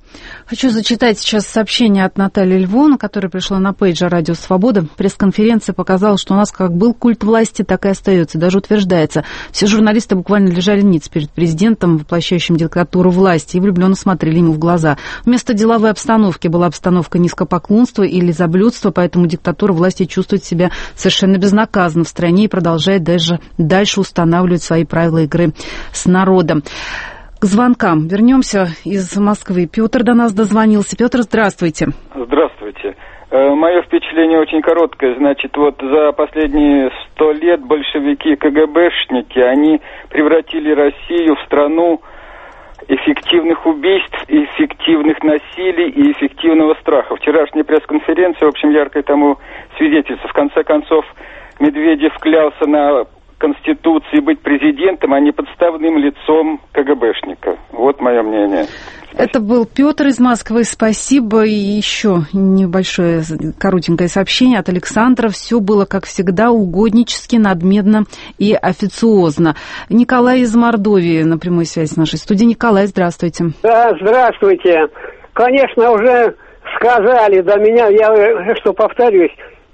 Хочу зачитать сейчас сообщение от Натальи Львовны, которая пришла на пейджер «Радио Свобода». Пресс-конференция показала, что у нас как был культ власти, так и остается. Даже утверждается, все журналисты буквально лежали ниц перед президентом, воплощающим диктатуру власти, и влюбленно смотрели ему в глаза. Вместо деловой обстановки была обстановка низкопоклонства или изоблюдства, поэтому диктатура власти чувствует себя совершенно безнаказанно в стране и продолжает даже дальше устанавливать свои правила игры с народом. К звонкам вернемся из Москвы. Петр до нас дозвонился. Петр, здравствуйте. Здравствуйте. Мое впечатление очень короткое. Значит, вот за последние 100 лет большевики, КГБшники, они превратили Россию в страну эффективных убийств, эффективных насилий и эффективного страха. Вчерашняя пресс-конференция, в общем, яркое тому свидетельство. В конце концов, Медведев клялся на Конституции быть президентом, а не подставным лицом КГБшника. Вот мое мнение. Это был Петр из Москвы. Спасибо. И еще небольшое коротенькое сообщение от Александра. Все было, как всегда, угоднически, надменно и официозно. Николай из Мордовии на прямой связи с нашей студией. Николай, здравствуйте. Да, здравствуйте. Конечно, уже сказали до меня, я что повторюсь,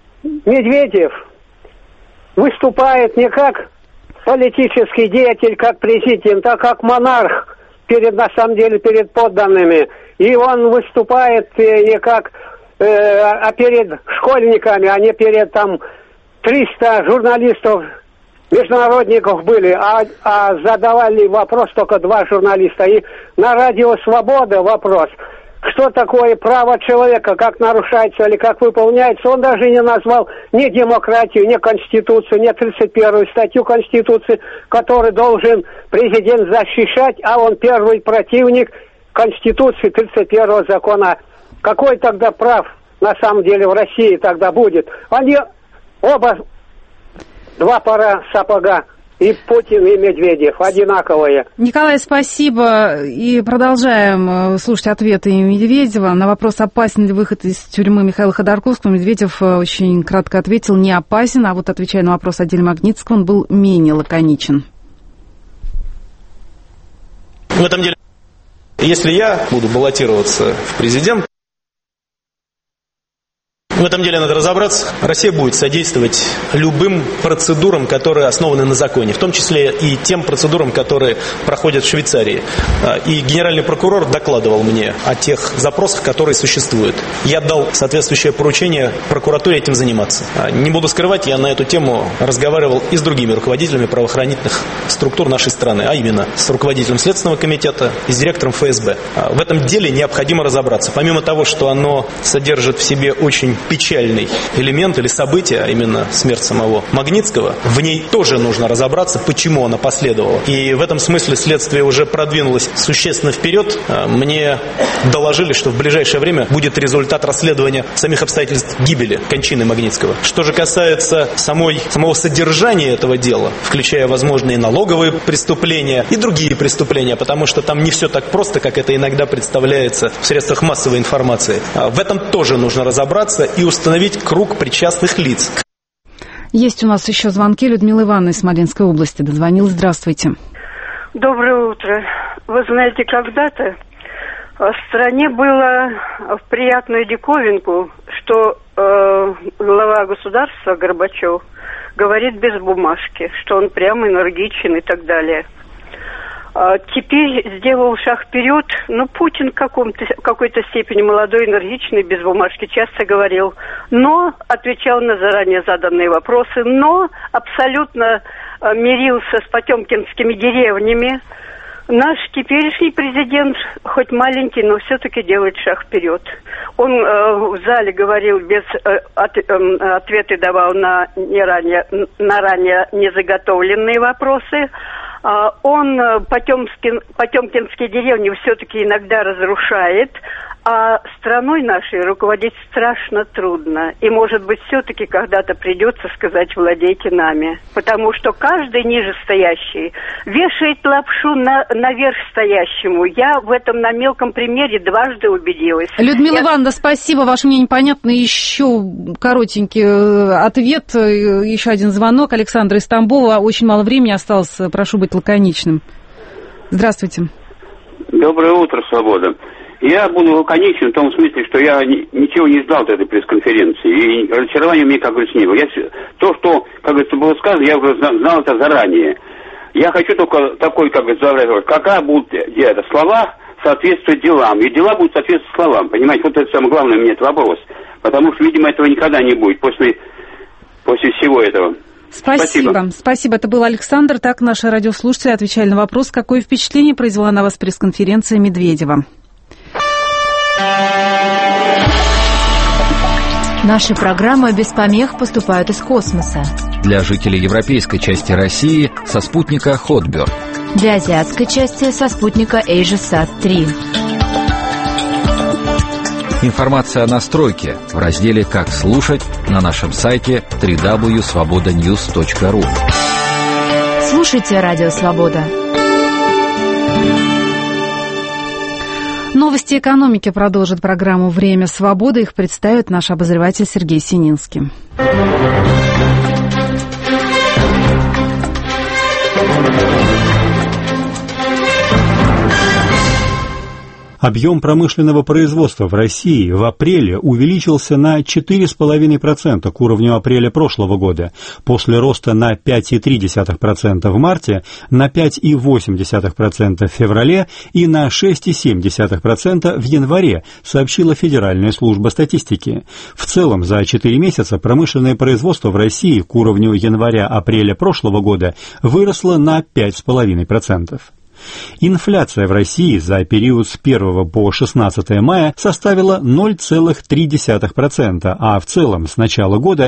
Медведев выступает не как политический деятель, как президент, а как монарх на самом деле перед подданными. И он выступает не как перед школьниками, а не перед 300 журналистов, международников были, а задавали вопрос только 2 журналиста. И на радио «Свобода» вопрос, что такое право человека, как нарушается или как выполняется, он даже не назвал ни демократию, ни Конституцию, ни 31-ю статью Конституции, которую должен президент защищать, а он первый противник Конституции 31-го закона. Какой тогда прав на самом деле в России тогда будет? Они оба 2 пара сапога. И Путин, и Медведев одинаковые. Николай, спасибо. И продолжаем слушать ответы Медведева. На вопрос, опасен ли выход из тюрьмы Михаила Ходорковского, Медведев очень кратко ответил: не опасен. А вот отвечая на вопрос о деле Магнитского, он был менее лаконичен. В этом деле, если я буду баллотироваться в президент, в этом деле надо разобраться. Россия будет содействовать любым процедурам, которые основаны на законе, в том числе и тем процедурам, которые проходят в Швейцарии. И генеральный прокурор докладывал мне о тех запросах, которые существуют. Я дал соответствующее поручение прокуратуре этим заниматься. Не буду скрывать, я на эту тему разговаривал и с другими руководителями правоохранительных структур нашей страны, а именно с руководителем Следственного комитета и с директором ФСБ. В этом деле необходимо разобраться. Помимо того, что оно содержит в себе очень печальный элемент или событие, а именно смерть самого Магнитского, в ней тоже нужно разобраться, почему она последовала. И в этом смысле следствие уже продвинулось существенно вперед. Мне доложили, что в ближайшее время будет результат расследования самих обстоятельств гибели, кончины Магнитского. Что же касается самого содержания этого дела, включая возможные налоговые преступления и другие преступления, потому что там не все так просто, как это иногда представляется в средствах массовой информации. В этом тоже нужно разобраться и установить круг причастных лиц. Есть у нас еще звонки. Людмила Ивановна из Смоленской области дозвонилась. Здравствуйте. Доброе утро. Вы знаете, когда-то в стране было в приятную диковинку, что глава государства Горбачев говорит без бумажки, что он прям энергичен и так далее. Теперь сделал шаг вперед. Ну, Путин в какой-то степени молодой, энергичный, без бумажки, часто говорил. Но отвечал на заранее заданные вопросы. Но абсолютно мирился с потемкинскими деревнями. Наш теперешний президент, хоть маленький, но все-таки делает шаг вперед. Он в зале говорил, ответы давал на ранее незаготовленные вопросы. Он потемкинские деревни все-таки иногда разрушает, а страной нашей руководить страшно трудно. И, может быть, все-таки когда-то придется сказать: владейте нами. Потому что каждый нижестоящий вешает лапшу наверх стоящему. Я в этом на мелком примере дважды убедилась. Людмила Ивановна, спасибо, ваше мнение понятно. Еще коротенький ответ, еще один звонок. Александра из Тамбова. Очень мало времени осталось, прошу быть лаконичным. Здравствуйте. Доброе утро, Свобода. Я буду лаконичен в том смысле, что я ничего не ждал от этой пресс-конференции. И разочарования у меня, как говорится, не было. То, что, как говорится, было сказано, я уже знал это заранее. Я хочу только такой, как говорится, какая будут слова соответствовать делам. И дела будут соответствовать словам. Понимаете, вот это самое главное у меня этот вопрос. Потому что, видимо, этого никогда не будет после всего этого. Спасибо. Это был Александр. Так, наши радиослушатели отвечали на вопрос, какое впечатление произвела на вас пресс-конференция Медведева. Наши программы без помех поступают из космоса. Для жителей европейской части России со спутника Hotbird. Для азиатской части со спутника AsiaSat-3. Информация о настройке в разделе «Как слушать» на нашем сайте www.svobodanews.ru. Слушайте Радио Свобода. Новости экономики продолжит программу «Время свободы». Их представит наш обозреватель Сергей Сининский. Объем промышленного производства в России в апреле увеличился на 4,5% к уровню апреля прошлого года, после роста на 5,3% в марте, на 5,8% в феврале и на 6,7% в январе, сообщила Федеральная служба статистики. В целом, за 4 месяца промышленное производство в России к уровню января-апреля прошлого года выросло на 5,5%. Инфляция в России за период с 1 по 16 мая составила 0,3%, а в целом с начала года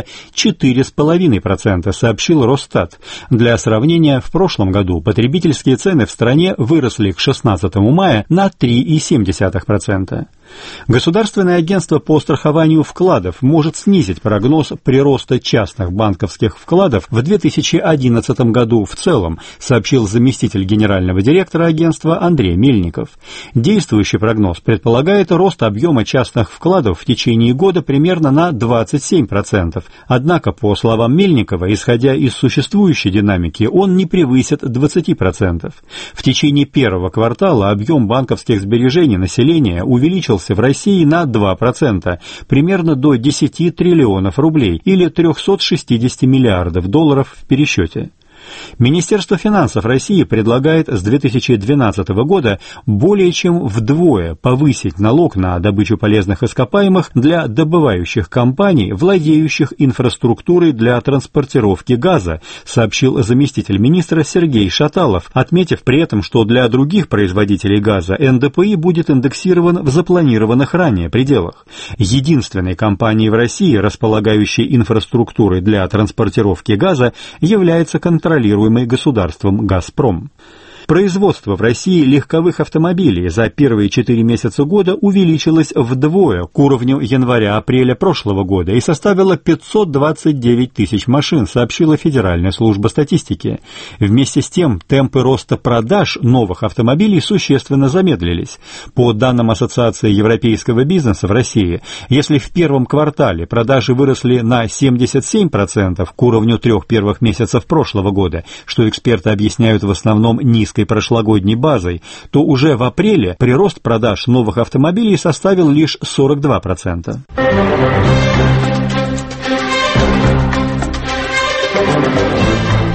4,5%, сообщил Росстат. Для сравнения, в прошлом году потребительские цены в стране выросли к 16 мая на 3,7%. Государственное агентство по страхованию вкладов может снизить прогноз прироста частных банковских вкладов в 2011 году в целом, сообщил заместитель генерального директора агентства Андрей Мельников. Действующий прогноз предполагает рост объема частных вкладов в течение года примерно на 27%. Однако, по словам Мельникова, исходя из существующей динамики, он не превысит 20%. В течение первого квартала объем банковских сбережений населения увеличился в России на 2%, примерно до 10 триллионов рублей или 360 миллиардов долларов в пересчете. Министерство финансов России предлагает с 2012 года более чем вдвое повысить налог на добычу полезных ископаемых для добывающих компаний, владеющих инфраструктурой для транспортировки газа, сообщил заместитель министра Сергей Шаталов, отметив при этом, что для других производителей газа НДПИ будет индексирован в запланированных ранее пределах. Единственной компанией в России, располагающей инфраструктурой для транспортировки газа, является контролируемый государством «Газпром». Производство в России легковых автомобилей за первые 4 месяца года увеличилось вдвое к уровню января-апреля прошлого года и составило 529 тысяч машин, сообщила Федеральная служба статистики. Вместе с тем, темпы роста продаж новых автомобилей существенно замедлились. По данным Ассоциации европейского бизнеса в России, если в первом квартале продажи выросли на 77% к уровню 3 первых месяцев прошлого года, что эксперты объясняют в основном низкой прошлогодней базой, то уже в апреле прирост продаж новых автомобилей составил лишь 42%.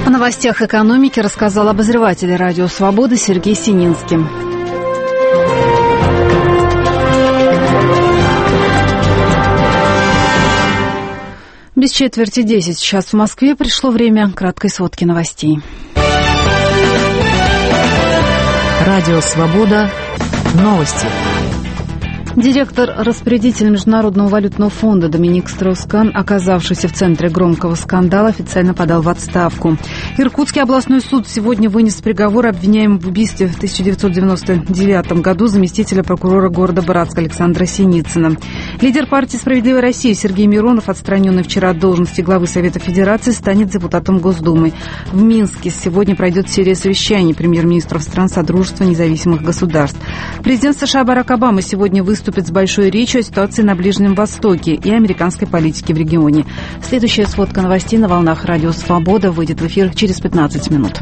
О новостях экономики рассказал обозреватель «Радио Свобода» Сергей Сининский. Без четверти 10 сейчас в Москве пришло время краткой сводки новостей. Радио Свобода. Новости. Директор распорядителя Международного валютного фонда Доминик Страус-Кан, оказавшийся в центре громкого скандала, официально подал в отставку. Иркутский областной суд сегодня вынес приговор обвиняемому в убийстве в 1999 году заместителя прокурора города Братска Александра Синицына. Лидер партии «Справедливая Россия» Сергей Миронов, отстраненный вчера от должности главы Совета Федерации, станет депутатом Госдумы. В Минске сегодня пройдет серия совещаний премьер-министров стран Содружества независимых государств. Президент США Барак Обама сегодня выступит с большой речью о ситуации на Ближнем Востоке и американской политике в регионе. Следующая сводка новостей на волнах «Радио Свобода» выйдет в эфир через 15 минут.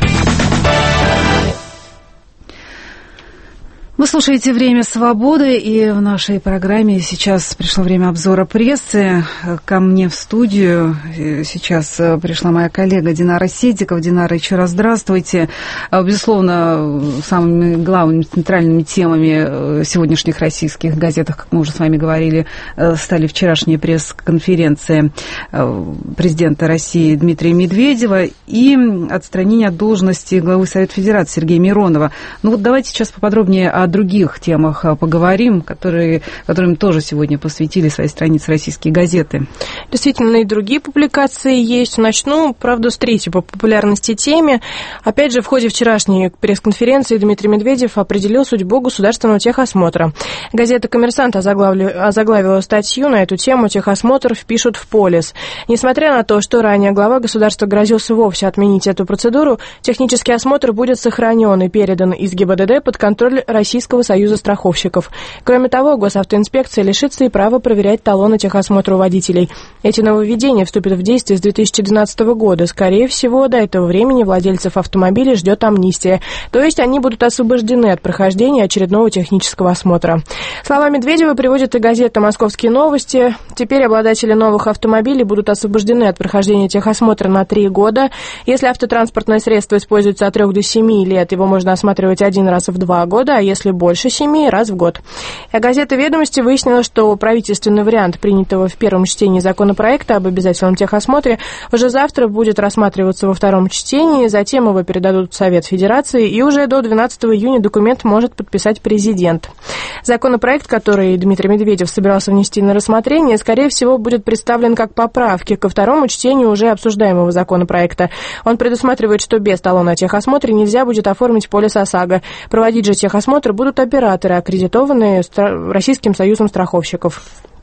Вы слушаете «Время свободы», и в нашей программе сейчас пришло время обзора прессы. Ко мне в студию сейчас пришла моя коллега Динара Седикова. Динара, еще раз здравствуйте. Безусловно, самыми главными центральными темами сегодняшних российских газетах, как мы уже с вами говорили, стали вчерашняя пресс-конференция президента России Дмитрия Медведева и отстранение от должности главы Совета Федерации Сергея Миронова. Ну вот давайте сейчас поподробнее о других темах поговорим, которым тоже сегодня посвятили свои страницы российские газеты. Действительно, и другие публикации есть. Начну, правда, с третьей по популярности теме. Опять же, в ходе вчерашней пресс-конференции Дмитрий Медведев определил судьбу государственного техосмотра. Газета «Коммерсант» озаглавила статью на эту тему «Техосмотр впишут в полис». Несмотря на то, что ранее глава государства грозился вовсе отменить эту процедуру, технический осмотр будет сохранен и передан из ГИБДД под контроль Российского союза страховщиков. Кроме того, госавтоинспекция лишится и права проверять талоны техосмотра у водителей. Эти нововведения вступят в действие с 2012 года. Скорее всего, до этого времени владельцев автомобилей ждет амнистия, то есть они будут освобождены от прохождения очередного технического осмотра. Слова Медведева приводит и газета «Московские новости». Теперь обладатели новых автомобилей будут освобождены от прохождения техосмотра на 3 года. Если автотранспортное средство используется от 3 до 7 лет, его можно осматривать 1 раз в 2 года, а если больше 7, раз в год. А газета «Ведомости» выяснила, что правительственный вариант принятого в первом чтении законопроекта об обязательном техосмотре уже завтра будет рассматриваться во втором чтении, затем его передадут в Совет Федерации, и уже до 12 июня документ может подписать президент. Законопроект, который Дмитрий Медведев собирался внести на рассмотрение, скорее всего, будет представлен как поправки ко второму чтению уже обсуждаемого законопроекта. Он предусматривает, что без талона о техосмотре нельзя будет оформить полис ОСАГО. Проводить же техосмотр будут операторы, аккредитованные Российским союзом страховщиков.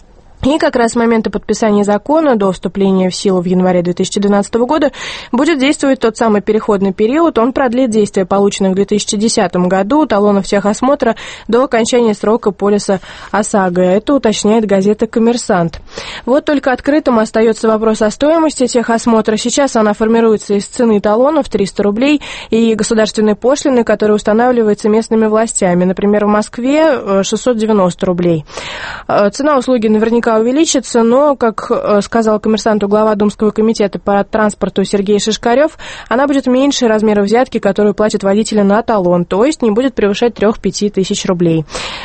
И как раз с момента подписания закона до вступления в силу в январе 2012 года будет действовать тот самый переходный период. Он продлит действие полученных в 2010 году талонов техосмотра до окончания срока полиса ОСАГО. Это уточняет газета «Коммерсант». Вот только открытым остается вопрос о стоимости техосмотра. Сейчас она формируется из цены талонов 300 рублей и государственной пошлины, которая устанавливается местными властями. Например, в Москве 690 рублей. Цена услуги наверняка увеличится, но, как сказал «Коммерсанту» глава Думского комитета по транспорту Сергей Шишкарев, она будет меньше размера взятки, которую платят водители на талон, то есть не будет превышать 3-5 тысяч рублей.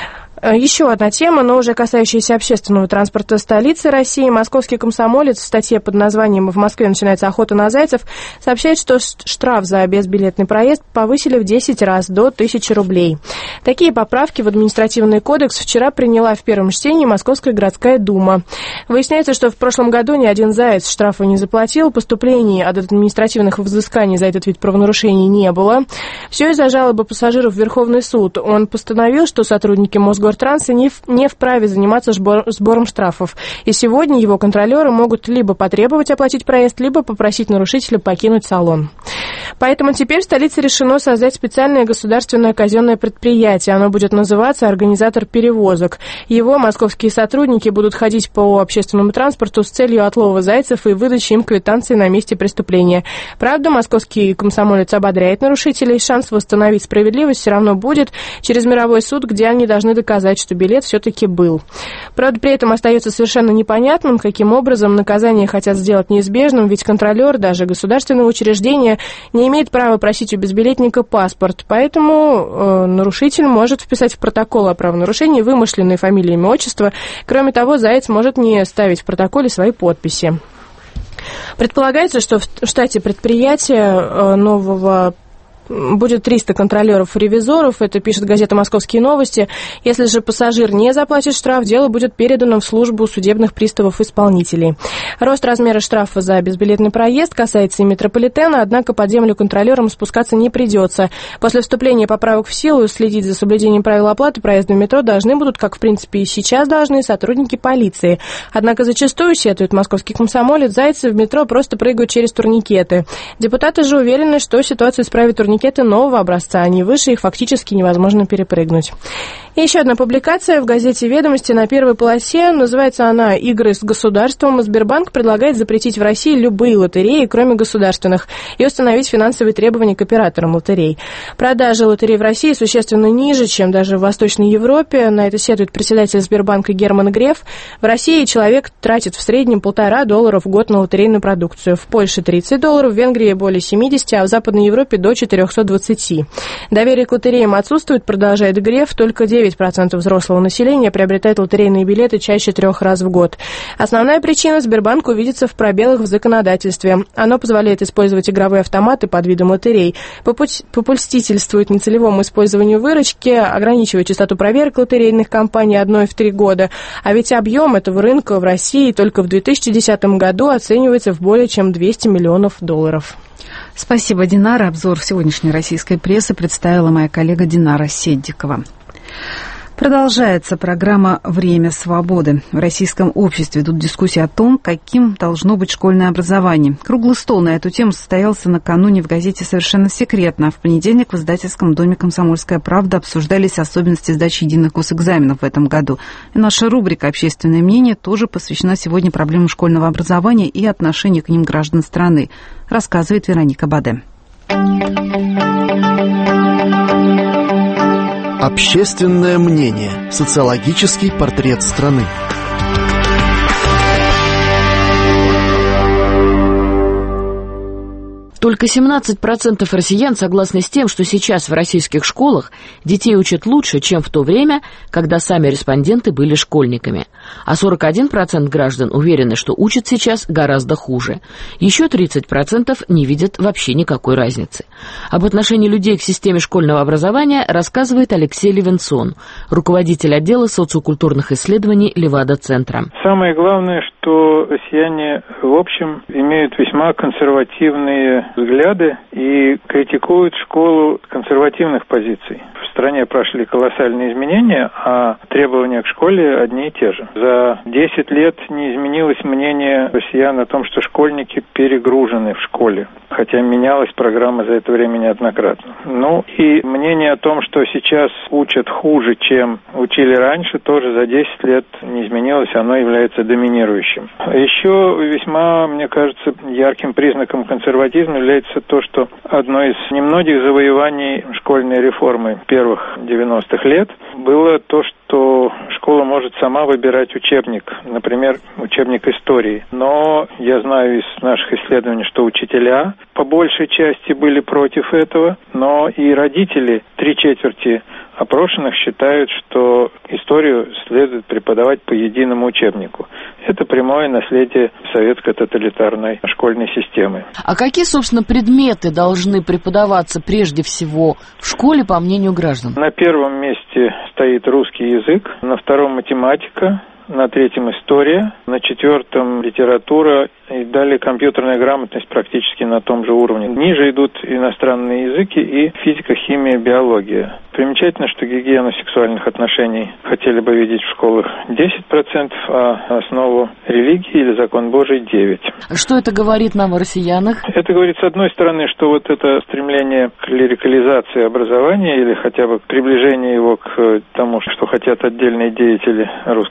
Еще одна тема, но уже касающаяся общественного транспорта столицы России. Московский комсомолец в статье под названием «В Москве начинается охота на зайцев» сообщает, что штраф за безбилетный проезд повысили в 10 раз до 1000 рублей. Такие поправки в административный кодекс вчера приняла в первом чтении Московская городская дума. Выясняется, что в прошлом году ни один заяц штрафа не заплатил, поступлений от административных взысканий за этот вид правонарушений не было. Все из-за жалобы пассажиров в Верховный суд. Он постановил, что сотрудники Мосгортранса не вправе заниматься сбором штрафов. И сегодня его контролеры могут либо потребовать оплатить проезд, либо попросить нарушителя покинуть салон. Поэтому теперь в столице решено создать специальное государственное казенное предприятие. Оно будет называться «Организатор перевозок». Его московские сотрудники будут ходить по общественному транспорту с целью отлова зайцев и выдачи им квитанции на месте преступления. Правда, московский комсомолец ободряет нарушителей. Шанс восстановить справедливость все равно будет через мировой суд, где они должны доказать доказать, что билет все-таки был. Правда, при этом остается совершенно непонятным, каким образом наказание хотят сделать неизбежным, ведь контролер даже государственного учреждения не имеет права просить у безбилетника паспорт, поэтому нарушитель может вписать в протокол о правонарушении вымышленные фамилии, имя, отчество. Кроме того, Заяц может не ставить в протоколе свои подписи. Предполагается, что в штате предприятия нового будет 300 контролеров-ревизоров, это пишет газета «Московские новости». Если же пассажир не заплатит штраф, дело будет передано в службу судебных приставов-исполнителей. Рост размера штрафа за безбилетный проезд касается и метрополитена, однако под землю контролерам спускаться не придется. После вступления поправок в силу следить за соблюдением правил оплаты проезда в метро должны будут, как в принципе и сейчас должны, сотрудники полиции. Однако зачастую, сетует московский комсомолец, зайцы в метро просто прыгают через турникеты. Депутаты же уверены, что ситуацию исправит турникеты нового образца, а не выше их фактически невозможно перепрыгнуть. И еще одна публикация в газете «Ведомости» на первой полосе. Называется она «Игры с государством». Сбербанк предлагает запретить в России любые лотереи, кроме государственных, и установить финансовые требования к операторам лотерей. Продажи лотерей в России существенно ниже, чем даже в Восточной Европе. На это сетует председатель Сбербанка Герман Греф. В России человек тратит в среднем $1,5 в год на лотерейную продукцию. В Польше $30, в Венгрии более 70, а в Западной Европе до 420. Доверие к лотереям отсутствует, продолжает Греф, только 9% взрослого населения приобретает лотерейные билеты чаще 3 раз в год. Основная причина — Сбербанку видится в пробелах в законодательстве. Оно позволяет использовать игровые автоматы под видом лотерей, попустительствует нецелевому использованию выручки, ограничивает частоту проверок лотерейных компаний 1 в 3 года. А ведь объем этого рынка в России только в 2010 году оценивается в более чем $200 миллионов. Спасибо, Динара. Обзор сегодняшней российской прессы представила моя коллега Динара Седдикова. Продолжается программа «Время свободы». В российском обществе идут дискуссии о том, каким должно быть школьное образование. Круглый стол на эту тему состоялся накануне в газете «Совершенно секретно». В понедельник в издательском доме «Комсомольская правда» обсуждались особенности сдачи единых госэкзаменов в этом году. И наша рубрика «Общественное мнение» тоже посвящена сегодня проблемам школьного образования и отношению к ним граждан страны, рассказывает Вероника Баде. Общественное мнение. Социологический портрет страны. Только 17% россиян согласны с тем, что сейчас в российских школах детей учат лучше, чем в то время, когда сами респонденты были школьниками. А 41% граждан уверены, что учат сейчас гораздо хуже. Еще 30% не видят вообще никакой разницы. Об отношении людей к системе школьного образования рассказывает Алексей Левинсон, руководитель отдела социокультурных исследований Левада-центра. Самое главное, что россияне в общем имеют весьма консервативные взгляды и критикуют школу с консервативных позиций. В стране прошли колоссальные изменения, а требования к школе одни и те же. За 10 лет не изменилось мнение россиян о том, что школьники перегружены в школе, хотя менялась программа за это время неоднократно. Ну и мнение о том, что сейчас учат хуже, чем учили раньше, тоже за 10 лет не изменилось, оно является доминирующим. Еще весьма, мне кажется, ярким признаком консерватизма является то, что одно из немногих завоеваний школьной реформы первых 90-х лет было то, что школа может сама выбирать учебник, например, учебник истории. Но я знаю из наших исследований, что учителя по большей части были против этого, но и родители, 3/4 опрошенных считают, что историю следует преподавать по единому учебнику. Это прямое наследие советской тоталитарной школьной системы. А какие, собственно, предметы должны преподаваться прежде всего в школе, по мнению граждан? На первом месте стоит русский язык, на втором математика, на третьем история, на четвертом литература и далее компьютерная грамотность практически на том же уровне. Ниже идут иностранные языки и физика, химия, биология. Примечательно, что гигиену сексуальных отношений хотели бы видеть в школах 10%, а основу религии или закон Божий 9%. Что это говорит нам о россиянах? Это говорит, с одной стороны, что вот это стремление к клерикализации образования или хотя бы к приближению его к тому, что хотят отдельные деятели Русской Православной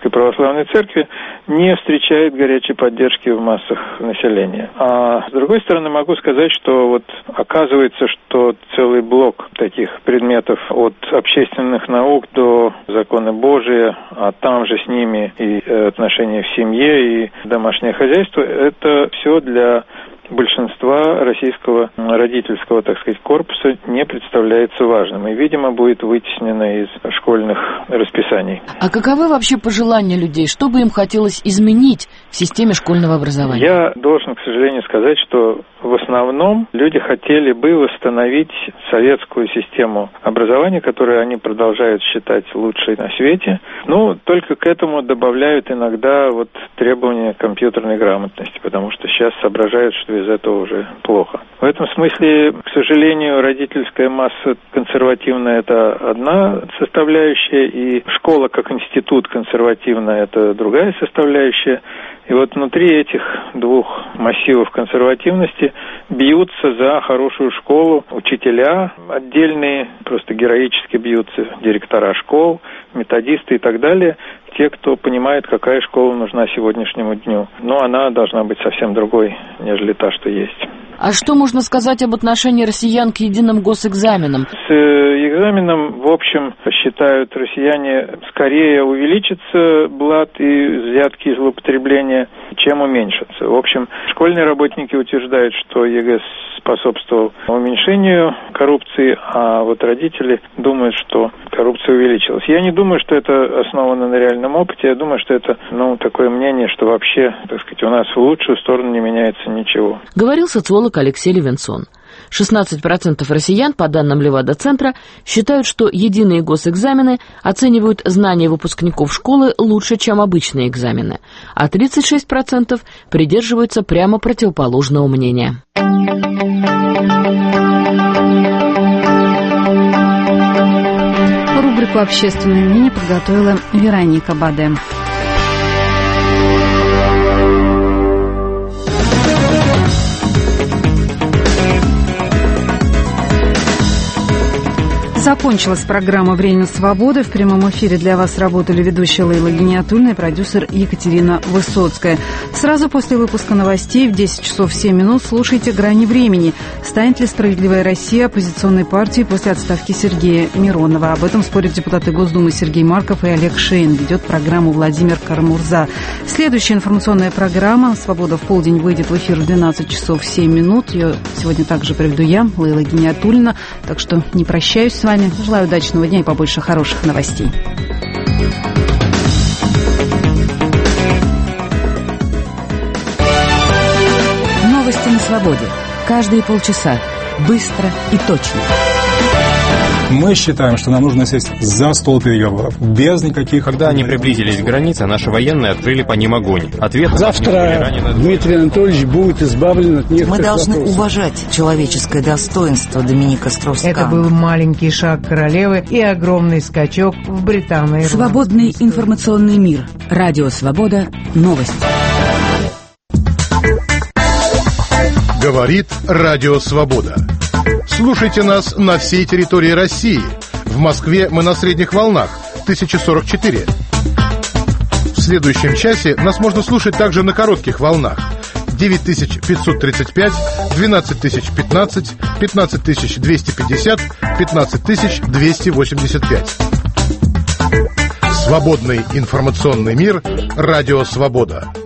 православной церкви не встречает горячей поддержки в массах населения. А с другой стороны, могу сказать, что вот оказывается, что целый блок таких предметов от общественных наук до закона Божия, а там же с ними и отношения в семье, и домашнее хозяйство, это все для большинства российского родительского, так сказать, корпуса не представляется важным и, видимо, будет вытеснено из школьных расписаний. А каковы вообще пожелания людей? Что бы им хотелось изменить в системе школьного образования? Я должен, к сожалению, сказать, что в основном люди хотели бы восстановить советскую систему образования, которую они продолжают считать лучшей на свете. Ну, только к этому добавляют иногда вот требования компьютерной грамотности, потому что сейчас соображают, что из этого уже плохо. В этом смысле, к сожалению, родительская масса консервативная – это одна составляющая, и школа как институт консервативная – это другая составляющая. И вот внутри этих двух массивов консервативности бьются за хорошую школу учителя отдельные, просто героически бьются директора школ, методисты и так далее, те, кто понимает, какая школа нужна сегодняшнему дню. Но она должна быть совсем другой, нежели та, что есть. А что можно сказать об отношении россиян к единым госэкзаменам? С экзаменом, в общем, считают россияне, скорее увеличится блат и взятки и злоупотребления, чем уменьшится. В общем, школьные работники утверждают, что ЕГЭ способствовал уменьшению коррупции, а вот родители думают, что коррупция увеличилась. Я не думаю, что это основано на реальном опыте. Я думаю, что это, такое мнение, что вообще, так сказать, у нас в лучшую сторону не меняется ничего. Говорил социолог Алексей Левинсон. 16% россиян, по данным Левада-центра, считают, что единые госэкзамены оценивают знания выпускников школы лучше, чем обычные экзамены, а 36% придерживаются прямо противоположного мнения. Рубрику «Общественное мнение» подготовила Вероника Баде. Закончилась программа «Время свободы». В прямом эфире для вас работали ведущая Лейла Гениатульна и продюсер Екатерина Высоцкая. Сразу после выпуска новостей в 10 часов 7 минут слушайте «Грани времени». Станет ли «Справедливая Россия» оппозиционной партией после отставки Сергея Миронова? Об этом спорят депутаты Госдумы Сергей Марков и Олег Шейн. Ведет программу Владимир Кармурза. Следующая информационная программа «Свобода в полдень» выйдет в эфир в 12 часов 7 минут. Ее сегодня также проведу я, Лейла Гениатульна. Так что не прощаюсь с вами. Желаю удачного дня и побольше хороших новостей. Новости на свободе. Каждые полчаса. Быстро и точно. Мы считаем, что нам нужно сесть за стол переговоров, без никаких... Когда они приблизились к границе, наши военные открыли по ним огонь. Завтра Дмитрий Анатольевич будет избавлен от некоторых Мы должны вопросов. уважать человеческое достоинство Доминика Строс-Кана. Это был маленький шаг королевы и огромный скачок в Британии. Свободный информационный мир. Радио «Свобода». Новости. Говорит Радио Свобода. Слушайте нас на всей территории России. В Москве мы на средних волнах 1044. В следующем часе нас можно слушать также на коротких волнах 9535, 12015, 15250, 15285. Свободный информационный мир. Радио Свобода.